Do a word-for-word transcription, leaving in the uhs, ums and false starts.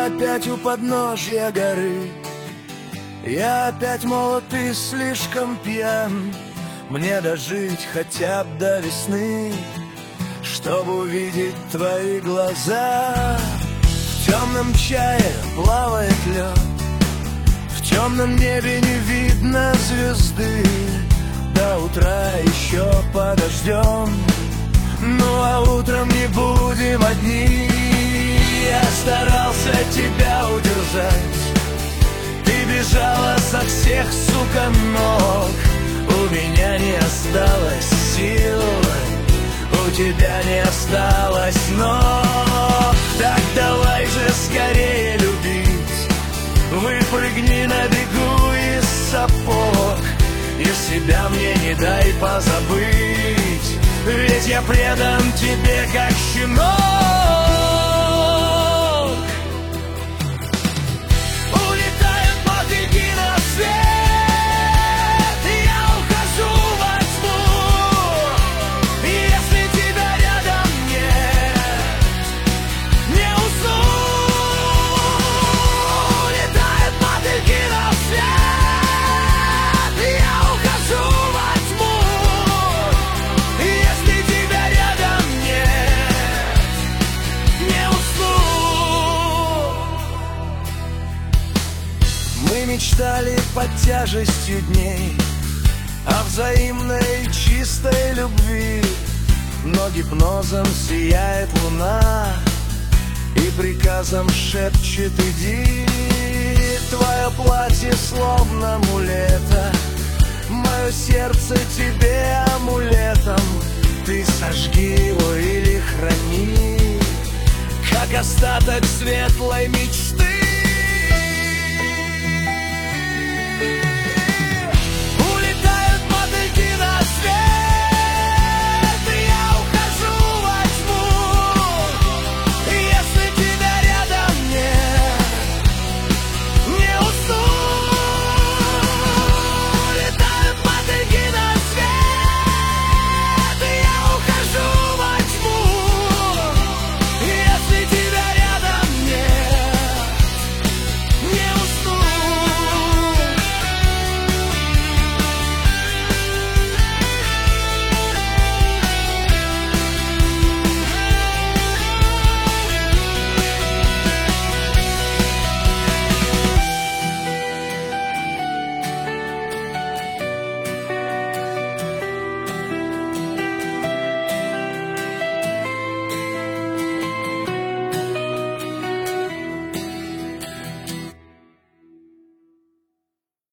опять у подножья горы. Я опять молод и слишком пьян. Мне дожить хотя бы до весны, чтобы увидеть твои глаза. В темном чае плавает лед, в темном небе не видно звезды. До утра еще подождем, ну а утром не будем одни. Я старался тебя удержать, ты бежала со всех, сука, ног. У меня не осталось сил, у тебя не осталось ног. Так давай же скорее любить, выпрыгни на бегу из сапог. И себя мне не дай позабыть, ведь я предан тебе как щенок. Улетают мотыльки на свет, я ухожу во тьму. Если тебя рядом нет, не усну. Улетают мотыльки на свет, я ухожу во тьму. Если тебя рядом нет, не усну. Мы мечтали под тяжестью дней о взаимной чистой любви, но гипнозом сияет луна и приказом шепчет: иди. Твое платье словно амулета, мое сердце тебе амулетом. Ты сожги его или храни, как остаток светлой мечты.